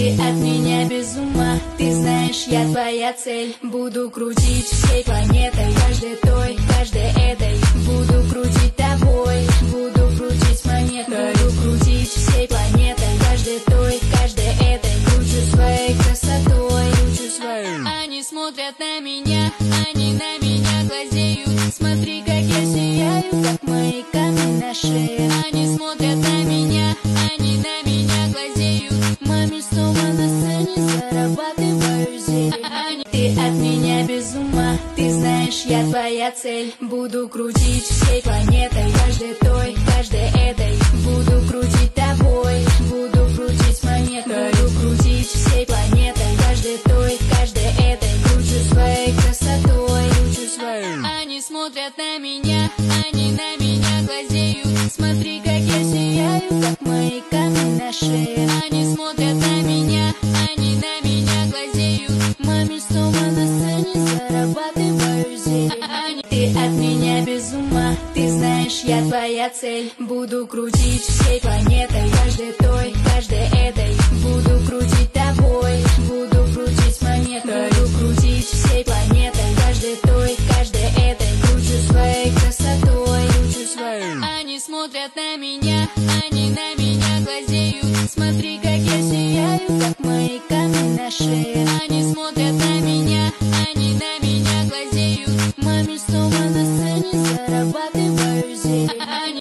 Ты от меня без ума, ты знаешь, я твоя цель. Буду крутить всей планетой, каждой той, каждой этой. Буду крутить тобой, буду крутить монетой. Буду крутить всей планетой, каждой той, каждой этой. Кручу своей красотой, кручу своей. Они смотрят на меня, они на меня глазеют. Смотри, как я сияю, как мои камни на шее. Они смотрят на меня, они на меня глазеют. Маме снова на сцене зарабатываю зелень. Ты от меня без ума, ты знаешь, я твоя цель. Буду крутить всей планетой, каждой той, каждой этой. Буду крутить тобой, буду крутить монетой. Буду крутить всей планетой, каждой той, каждой этой. Кручу своей красотой, кручу своей. Они смотрят на меня, они на меня глазеют. Смотри, как я сияю, как мои камни на шее. Они смотрят на меня, они на меня глазеют. Маме снова на сцене зарабатываю зелень. Ты от меня без ума, ты знаешь, я твоя цель. Буду крутить всей планетой, каждой той, каждой этой. Буду крутить тобой, буду крутить монетой. Буду крутить всей планетой, каждой той, каждой этой. Кручу своей красотой, кручу своей. Они смотрят на меня, они на меня глазеют. Смотри, как я сияю, как мои камни на шее. Они смотрят